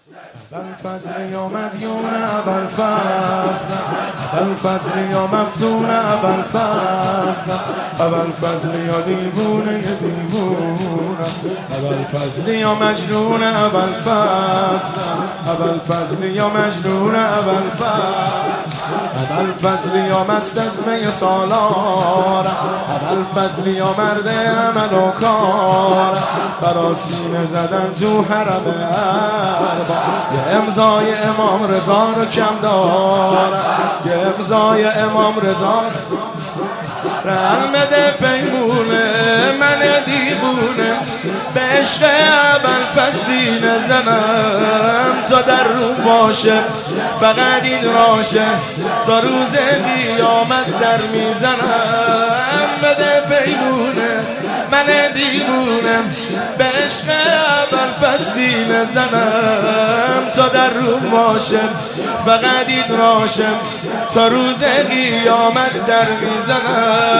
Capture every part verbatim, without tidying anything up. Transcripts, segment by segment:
ابوالفضل یا مدیون ابوالفضل، ابوالفضل یا مفتون ابوالفضل، ابوالفضل یا دیوونه دیوونه، ابوالفضل یا مجنون ابوالفضل، ابوالفضل یا مجنون ابوالفضل، ابوالفضل یا مست از می سالار، ابوالفضل یا مرد عمل و کار، برا سینه زدن تو حرم ارباب، یه امضای امام رضا رو کم دارم، یه امضای امام رضا رن بده پیمونه من دیوونه، به عشق ابوالفضل سینه زنم تا در رو باشه، فقط این راشه تا روز قیامت در میزنم، بده پیمونه من دیوونه، به عشق ابوالفضل سینه زنم تا در رو باشه، فقط این راشه تا روز قیامت در میزنم.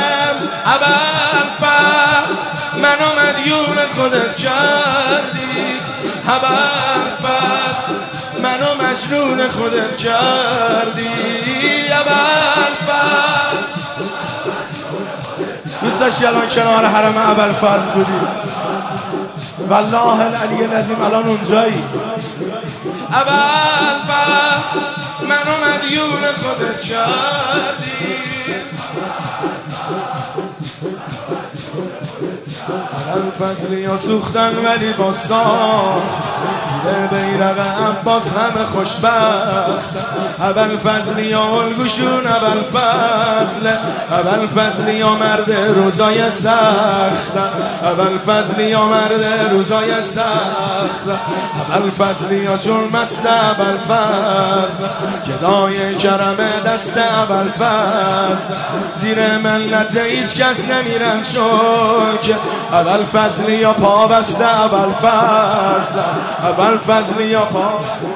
ابوالفضل منو مدیون خودت کردی، ابوالفضل منو مجنون خودت کردی، ابوالفضل دوست داشتی الان کنار حرم ابوالفضل بودی، والله العلی العظیم الان اونجایی. ابوالفضل منو مدیون خودت کردی، ابوالفضل یا سوختن ولی باستان، زیر بیرق عباس همه خوشبخت، ابوالفضل یا الگوشون ابوالفضل، ابوالفضل یا مرد روزای سخت، ابوالفضل یا مرد روزای سخت، ابوالفضل یا چون مست ابوالفضل، گدای کرم دست ابوالفضل، زیر منت هیچ کس نمیرن چون که ابوالفضل یا پا بسته ابوالفضل، ابوالفضل یا پا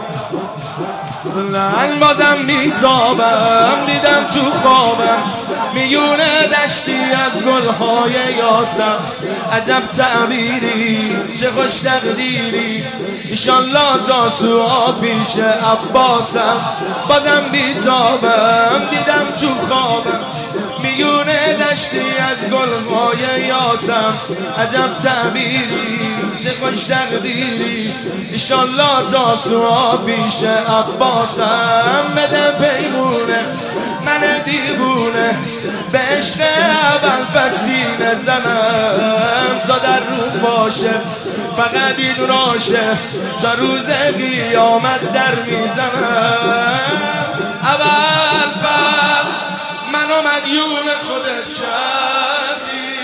من بازم میتابم، دیدم تو خوابم میونه دشتی از گلهای یاسم، عجب تعبیری چه خوش تقدیری، ایشالله تا سوها پیش عباسم، بازم میتابم دیدم تو خوابم میونه دشتی از گلهای یاسم، عجب تعبیری چه خوش تقدیری، ایشالله تا سوها پیش عباسم، بده پیمونه من دیوونه، به عشق ابوالفضل سینه زنم تا در رو باشه، فقط این راشه تا روز قیامت در میزنم. ابوالفضل منو مدیون خودت کردی،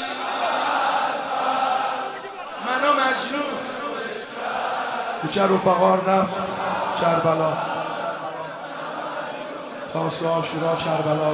منو مجنون بیچه رفقا رفت کربلا، تاسو عاشورا کربلا،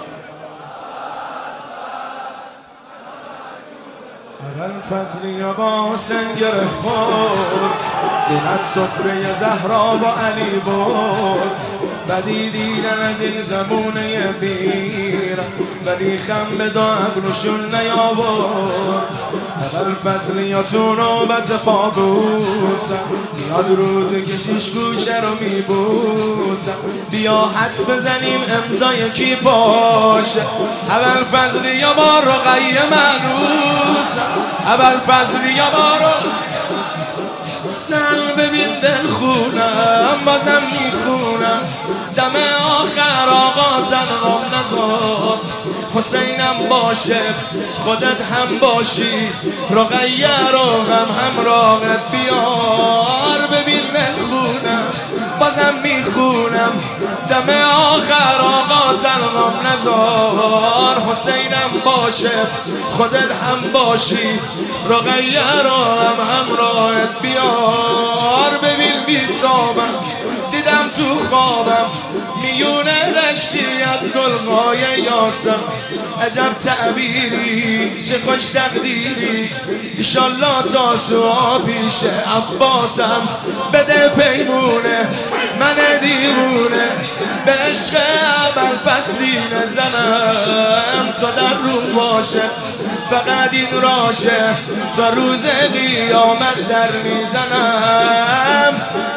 ابوالفضل یا با سنگر خور، اون از سفره زهرا با علی برد، بدی دیدن از این زمونه بیر، ولی خم به دا ابروشون نیاورد، ابوالفضل یا تو نوبت پابوسم، یاد روز که شیش گوشه رو میبوسم، بیا حدس بزنیم امضای کی باشه، ابوالفضل یا با رقیه معروسم، ابوالفضل یا با رقیه سن ببین دل خونم، بازم میخونم دم آخر آقا تنها نذار، حسینم باشه خودت هم باشی، رقیه رو هم همراهت بیار، ببین دل خونم بازم میخونم دم آخر آقا تنها نذار، حسینم باشه خودت هم باشی، رقیه رو هم همراهت بیار، ببین بیتابم دیدم تو خوابم میونه دشتی از گلهای یاسم، عجب تعبیری چه خوش تقدیری، ایشالله تا سوها پیش عباسم، بده پیمونه من دیوونه، به عشق ابوالفضل سینه زنم تا در رو باشه، فقط این راشه تا روز قیامت در میزنم.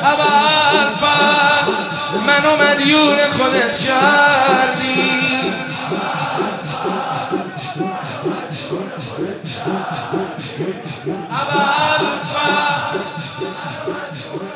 منو مدیون خودت کردی. ابوالفضل